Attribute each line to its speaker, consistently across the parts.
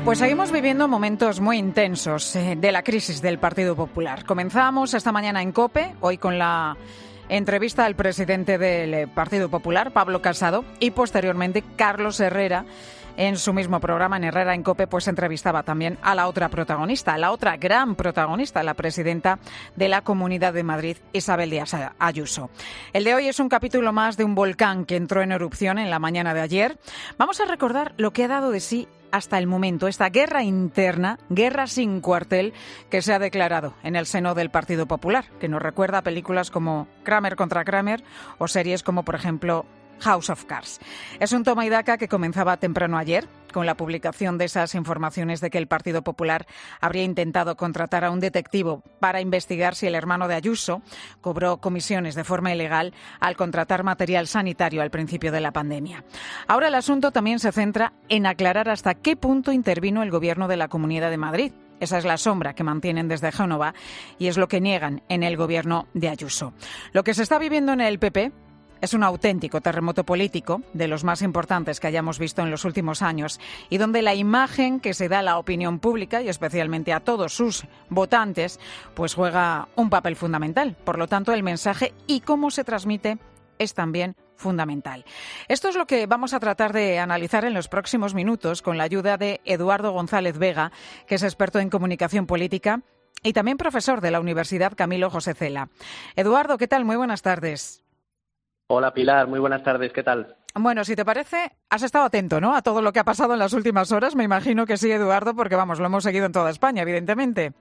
Speaker 1: Pues seguimos viviendo momentos muy intensos de la crisis del Partido Popular. Comenzamos esta mañana en COPE, hoy con la entrevista al presidente del Partido Popular, Pablo Casado, y posteriormente Carlos Herrera, en su mismo programa, en Herrera en COPE, pues entrevistaba también a la otra protagonista, la otra gran protagonista, la presidenta de la Comunidad de Madrid, Isabel Díaz Ayuso. El de hoy es un capítulo más de un volcán que entró en erupción en la mañana de ayer. Vamos a recordar lo que ha dado de sí hasta el momento esta guerra interna, guerra sin cuartel, que se ha declarado en el seno del Partido Popular, que nos recuerda a películas como Kramer contra Kramer o series como, por ejemplo, House of Cards. Es un toma y daca que comenzaba temprano ayer, con la publicación de esas informaciones de que el Partido Popular habría intentado contratar a un detectivo para investigar si el hermano de Ayuso cobró comisiones de forma ilegal al contratar material sanitario al principio de la pandemia. Ahora el asunto también se centra en aclarar hasta qué punto intervino el Gobierno de la Comunidad de Madrid. Esa es la sombra que mantienen desde Génova y es lo que niegan en el Gobierno de Ayuso. Lo que se está viviendo en el PP es un auténtico terremoto político, de los más importantes que hayamos visto en los últimos años, y donde la imagen que se da a la opinión pública, y especialmente a todos sus votantes, pues juega un papel fundamental. Por lo tanto, el mensaje y cómo se transmite es también fundamental. Esto es lo que vamos a tratar de analizar en los próximos minutos con la ayuda de Eduardo González Vega, que es experto en comunicación política y también profesor de la Universidad Camilo José Cela. Eduardo, ¿qué tal? Muy buenas tardes.
Speaker 2: Hola Pilar, muy buenas tardes, ¿qué tal?
Speaker 1: Bueno, si te parece, has estado atento, ¿no?, a todo lo que ha pasado en las últimas horas. Me imagino que sí, Eduardo, porque vamos, lo hemos seguido en toda España, evidentemente.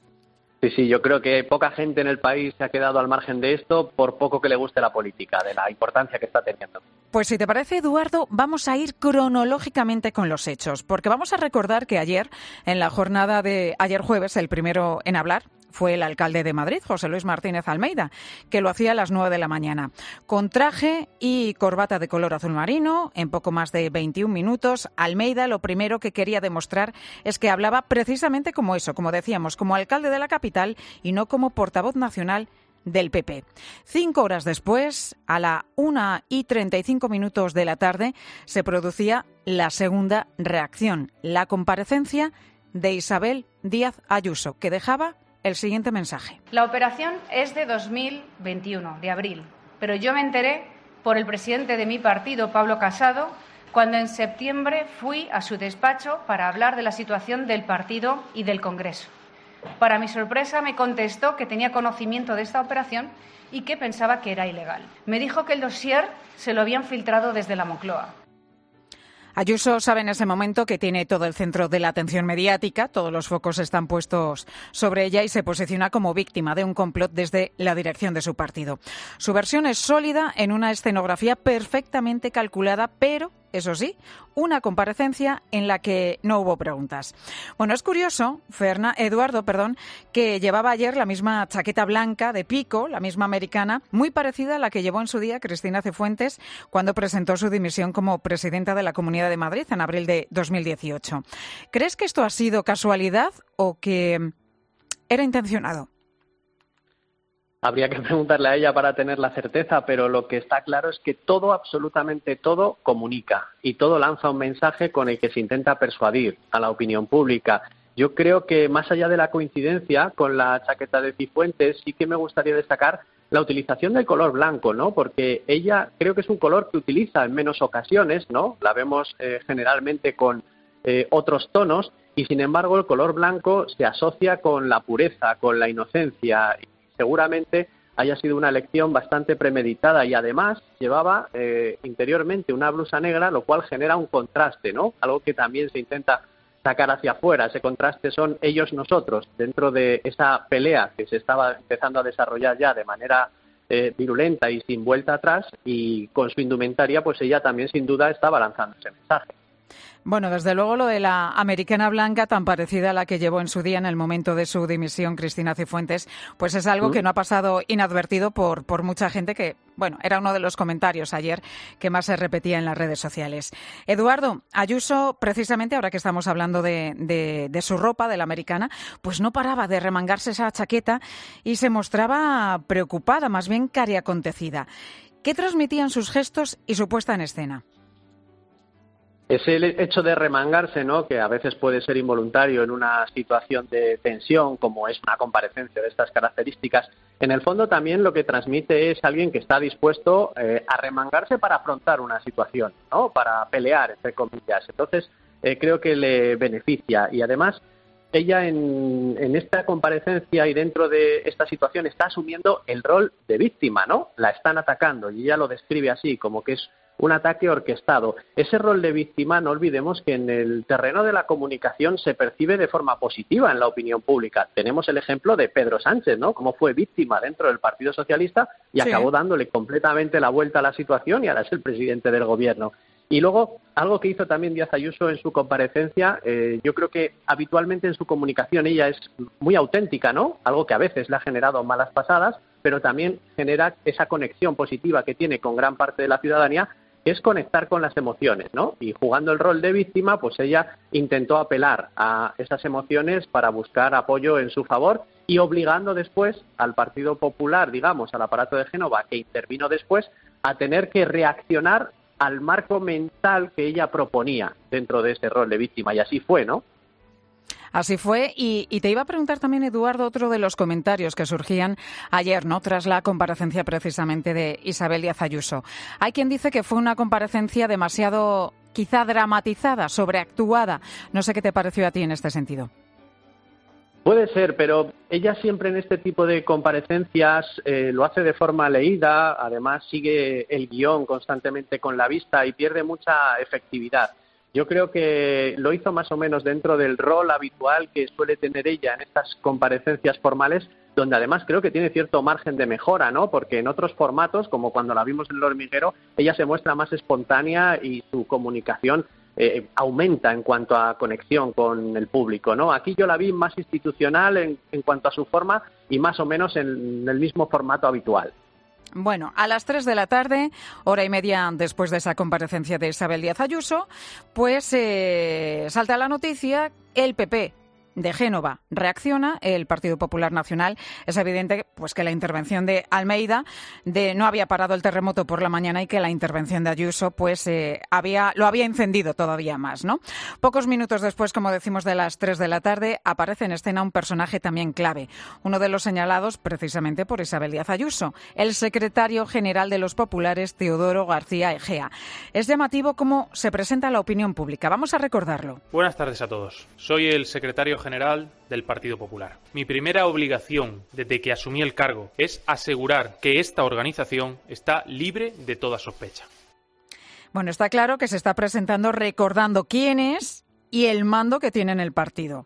Speaker 2: Sí, yo creo que poca gente en el país se ha quedado al margen de esto, por poco que le guste la política, de la importancia que está teniendo. Pues
Speaker 1: si te parece, Eduardo, vamos a ir cronológicamente con los hechos, porque vamos a recordar que ayer, en la jornada de ayer jueves, el primero en hablar fue el alcalde de Madrid, José Luis Martínez Almeida, que lo hacía a las 9 de la mañana. Con traje y corbata de color azul marino, en poco más de 21 minutos, Almeida lo primero que quería demostrar es que hablaba precisamente como eso, como decíamos, como alcalde de la capital y no como portavoz nacional del PP. 5 horas después, a la 1:35 de la tarde, se producía la segunda reacción, la comparecencia de Isabel Díaz Ayuso, que dejaba el siguiente mensaje.
Speaker 3: La operación es de 2021, de abril, pero yo me enteré por el presidente de mi partido, Pablo Casado, cuando en septiembre fui a su despacho para hablar de la situación del partido y del Congreso. Para mi sorpresa me contestó que tenía conocimiento de esta operación y que pensaba que era ilegal. Me dijo que el dossier se lo habían filtrado desde la Moncloa.
Speaker 1: Ayuso sabe en ese momento que tiene todo el centro de la atención mediática, todos los focos están puestos sobre ella y se posiciona como víctima de un complot desde la dirección de su partido. Su versión es sólida en una escenografía perfectamente calculada, pero, eso sí, una comparecencia en la que no hubo preguntas. Bueno, es curioso, Eduardo, que llevaba ayer la misma chaqueta blanca de pico, la misma americana, muy parecida a la que llevó en su día Cristina Cifuentes cuando presentó su dimisión como presidenta de la Comunidad de Madrid en abril de 2018. ¿Crees que esto ha sido casualidad o que era intencionado?
Speaker 2: Habría que preguntarle a ella para tener la certeza, pero lo que está claro es que todo, absolutamente todo, comunica y todo lanza un mensaje con el que se intenta persuadir a la opinión pública. Yo creo que más allá de la coincidencia con la chaqueta de Cifuentes, sí que me gustaría destacar la utilización del color blanco, ¿no? Porque ella creo que es un color que utiliza en menos ocasiones, ¿no? La vemos generalmente con otros tonos y, sin embargo, el color blanco se asocia con la pureza, con la inocencia. Seguramente haya sido una elección bastante premeditada y además llevaba interiormente una blusa negra, lo cual genera un contraste, ¿no? Algo que también se intenta sacar hacia afuera. Ese contraste son ellos-nosotros dentro de esa pelea que se estaba empezando a desarrollar ya de manera virulenta y sin vuelta atrás, y con su indumentaria pues ella también sin duda estaba lanzando ese mensaje.
Speaker 1: Bueno, desde luego lo de la americana blanca, tan parecida a la que llevó en su día en el momento de su dimisión Cristina Cifuentes, pues es algo que no ha pasado inadvertido por mucha gente que, bueno, era uno de los comentarios ayer que más se repetía en las redes sociales. Eduardo, Ayuso, precisamente ahora que estamos hablando de su ropa, de la americana, pues no paraba de remangarse esa chaqueta y se mostraba preocupada, más bien cariacontecida. ¿Qué transmitían sus gestos y su puesta en escena?
Speaker 2: Ese hecho de remangarse, ¿no?, que a veces puede ser involuntario en una situación de tensión, como es una comparecencia de estas características, en el fondo también lo que transmite es alguien que está dispuesto a remangarse para afrontar una situación, ¿no?, para pelear, entre comillas. Entonces, creo que le beneficia. Y además, ella en esta comparecencia y dentro de esta situación está asumiendo el rol de víctima, ¿no? La están atacando y ella lo describe así, como que es un ataque orquestado. Ese rol de víctima, no olvidemos que en el terreno de la comunicación se percibe de forma positiva en la opinión pública. Tenemos el ejemplo de Pedro Sánchez, ¿no?, cómo fue víctima dentro del Partido Socialista y acabó dándole completamente la vuelta a la situación y ahora es el presidente del gobierno. Y luego, algo que hizo también Díaz Ayuso en su comparecencia, yo creo que habitualmente en su comunicación ella es muy auténtica, ¿no? Algo que a veces le ha generado malas pasadas, pero también genera esa conexión positiva que tiene con gran parte de la ciudadanía, que es conectar con las emociones, ¿no? Y jugando el rol de víctima, pues ella intentó apelar a esas emociones para buscar apoyo en su favor y obligando después al Partido Popular, digamos, al aparato de Génova, que intervino después, a tener que reaccionar al marco mental que ella proponía dentro de ese rol de víctima. Y así fue, ¿no?
Speaker 1: Así fue. Y te iba a preguntar también, Eduardo, otro de los comentarios que surgían ayer, ¿no?, tras la comparecencia precisamente de Isabel Díaz Ayuso. Hay quien dice que fue una comparecencia demasiado, quizá dramatizada, sobreactuada. No sé qué te pareció a ti en este sentido.
Speaker 2: Puede ser, pero ella siempre en este tipo de comparecencias lo hace de forma leída, además sigue el guión constantemente con la vista y pierde mucha efectividad. Yo creo que lo hizo más o menos dentro del rol habitual que suele tener ella en estas comparecencias formales, donde además creo que tiene cierto margen de mejora, ¿no? Porque en otros formatos, como cuando la vimos en El Hormiguero, ella se muestra más espontánea y su comunicación aumenta en cuanto a conexión con el público, ¿no? Aquí yo la vi más institucional en cuanto a su forma y más o menos en el mismo formato habitual.
Speaker 1: Bueno, a las 3 de la tarde, hora y media después de esa comparecencia de Isabel Díaz Ayuso, pues salta la noticia, el PP de Génova reacciona, el Partido Popular Nacional. Es evidente pues que la intervención de Almeida no había parado el terremoto por la mañana y que la intervención de Ayuso pues lo había encendido todavía más, ¿no? Pocos minutos después, como decimos, de las 3 de la tarde, aparece en escena un personaje también clave, uno de los señalados precisamente por Isabel Díaz Ayuso, el secretario general de los populares, Teodoro García Egea. Es llamativo cómo se presenta a la opinión pública. Vamos a recordarlo.
Speaker 4: Buenas tardes a todos. Soy el secretario general del Partido Popular. Mi primera obligación desde que asumí el cargo es asegurar que esta organización está libre de toda sospecha.
Speaker 1: Bueno, está claro que se está presentando recordando quién es y el mando que tiene en el partido.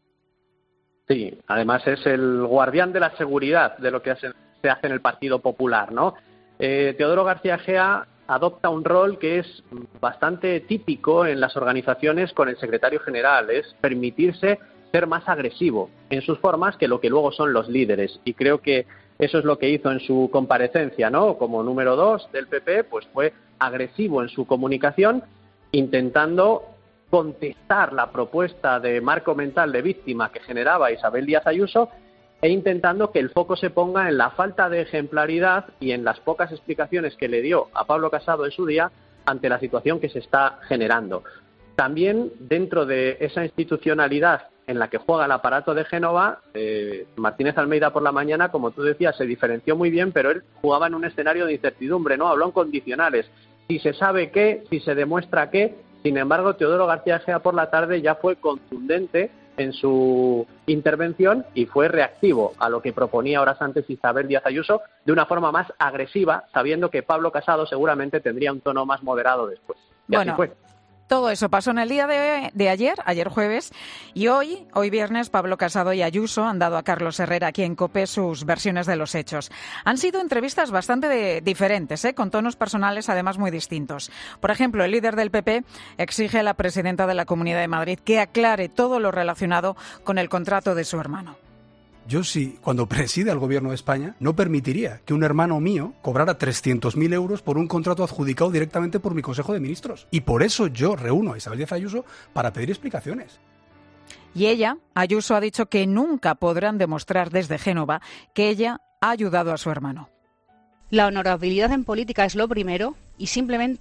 Speaker 2: Sí, además es el guardián de la seguridad de lo que se hace en el Partido Popular, ¿no? Teodoro García Egea adopta un rol que es bastante típico en las organizaciones con el secretario general, es permitirse ser más agresivo en sus formas que lo que luego son los líderes. Y creo que eso es lo que hizo en su comparecencia, ¿no? Como número 2 del PP, pues fue agresivo en su comunicación, intentando contestar la propuesta de marco mental de víctima que generaba Isabel Díaz Ayuso e intentando que el foco se ponga en la falta de ejemplaridad y en las pocas explicaciones que le dio a Pablo Casado en su día ante la situación que se está generando. También dentro de esa institucionalidad en la que juega el aparato de Génova, Martínez Almeida por la mañana, como tú decías, se diferenció muy bien, pero él jugaba en un escenario de incertidumbre, ¿no? Habló en condicionales. Si se sabe qué, si se demuestra qué. Sin embargo, Teodoro García Egea por la tarde ya fue contundente en su intervención y fue reactivo a lo que proponía horas antes Isabel Díaz Ayuso de una forma más agresiva, sabiendo que Pablo Casado seguramente tendría un tono más moderado después. Y
Speaker 1: bueno,
Speaker 2: así fue.
Speaker 1: Todo eso pasó en el día de ayer jueves, y hoy viernes, Pablo Casado y Ayuso han dado a Carlos Herrera aquí en COPE sus versiones de los hechos. Han sido entrevistas bastante diferentes, con tonos personales además muy distintos. Por ejemplo, el líder del PP exige a la presidenta de la Comunidad de Madrid que aclare todo lo relacionado con el contrato de su hermano.
Speaker 5: Yo sí, cuando presida el Gobierno de España, no permitiría que un hermano mío cobrara 300.000 euros por un contrato adjudicado directamente por mi Consejo de Ministros. Y por eso yo reúno a Isabel Díaz Ayuso para pedir explicaciones.
Speaker 1: Y ella, Ayuso, ha dicho que nunca podrán demostrar desde Génova que ella ha ayudado a su hermano.
Speaker 6: La honorabilidad en política es lo primero y simplemente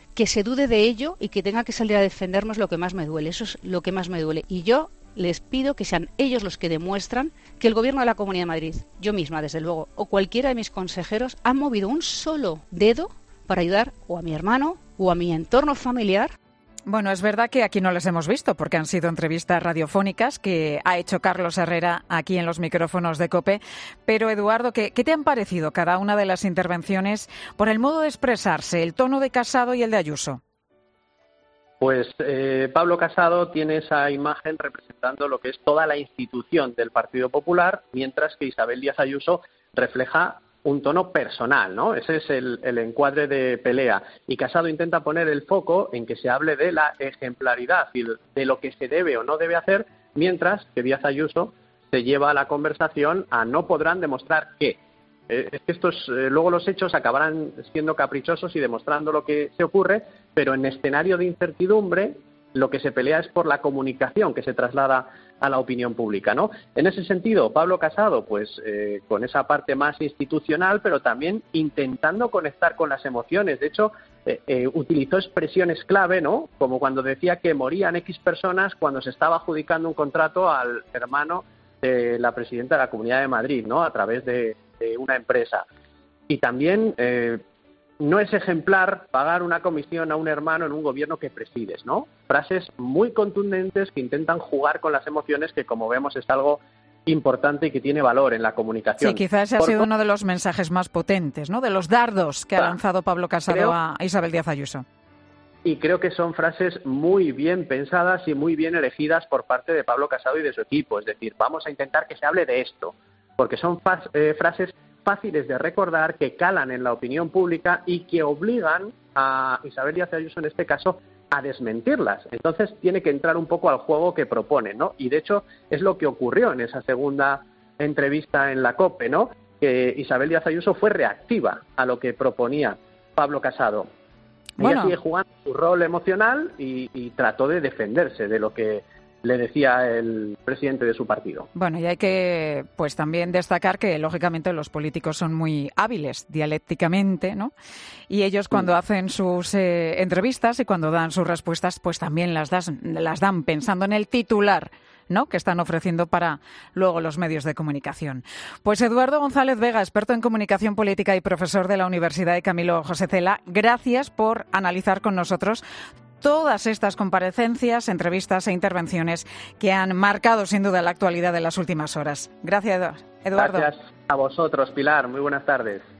Speaker 6: que se dude de ello y que tenga que salir a defendernos lo que más me duele. Eso es lo que más me duele. Y yo les pido que sean ellos los que demuestran que el Gobierno de la Comunidad de Madrid, yo misma desde luego, o cualquiera de mis consejeros, han movido un solo dedo para ayudar o a mi hermano o a mi entorno familiar.
Speaker 1: Bueno, es verdad que aquí no les hemos visto porque han sido entrevistas radiofónicas que ha hecho Carlos Herrera aquí en los micrófonos de COPE. Pero, Eduardo, ¿qué te han parecido cada una de las intervenciones por el modo de expresarse, el tono de Casado y el de Ayuso?
Speaker 2: Pues Pablo Casado tiene esa imagen representando lo que es toda la institución del Partido Popular, mientras que Isabel Díaz Ayuso refleja un tono personal, ¿no? Ese es el encuadre de pelea. Y Casado intenta poner el foco en que se hable de la ejemplaridad y de lo que se debe o no debe hacer, mientras que Díaz Ayuso se lleva la conversación a no podrán demostrar qué. Es que luego los hechos acabarán siendo caprichosos y demostrando lo que se ocurre, pero en escenario de incertidumbre lo que se pelea es por la comunicación que se traslada a la opinión pública, ¿no? En ese sentido, Pablo Casado, pues con esa parte más institucional, pero también intentando conectar con las emociones. De hecho, utilizó expresiones clave, ¿no? Como cuando decía que morían X personas cuando se estaba adjudicando un contrato al hermano de la presidenta de la Comunidad de Madrid, ¿no? A través de una empresa. Y también no es ejemplar pagar una comisión a un hermano en un gobierno que presides, ¿no? Frases muy contundentes que intentan jugar con las emociones, que como vemos es algo importante y que tiene valor en la comunicación.
Speaker 1: Sí, quizás ese ha sido uno de los mensajes más potentes, ¿no? De los dardos que ha lanzado Pablo Casado a Isabel Díaz Ayuso.
Speaker 2: Y creo que son frases muy bien pensadas y muy bien elegidas por parte de Pablo Casado y de su equipo. Es decir, vamos a intentar que se hable de esto, porque son frases fáciles de recordar, que calan en la opinión pública y que obligan a Isabel Díaz Ayuso, en este caso, a desmentirlas. Entonces tiene que entrar un poco al juego que propone, ¿no? Y de hecho es lo que ocurrió en esa segunda entrevista en la COPE, ¿no? Que Isabel Díaz Ayuso fue reactiva a lo que proponía Pablo Casado. Ella sigue jugando su rol emocional y trató de defenderse de lo que le decía el presidente de su partido.
Speaker 1: Bueno, y hay que pues también destacar que, lógicamente, los políticos son muy hábiles dialécticamente, ¿no? Y ellos cuando hacen sus entrevistas y cuando dan sus respuestas, pues también las dan pensando en el titular, ¿no?, que están ofreciendo para luego los medios de comunicación. Pues Eduardo González Vega, experto en comunicación política y profesor de la Universidad de Camilo José Cela, gracias por analizar con nosotros todas estas comparecencias, entrevistas e intervenciones que han marcado sin duda la actualidad de las últimas horas. Gracias, Eduardo.
Speaker 2: Gracias a vosotros, Pilar. Muy buenas tardes.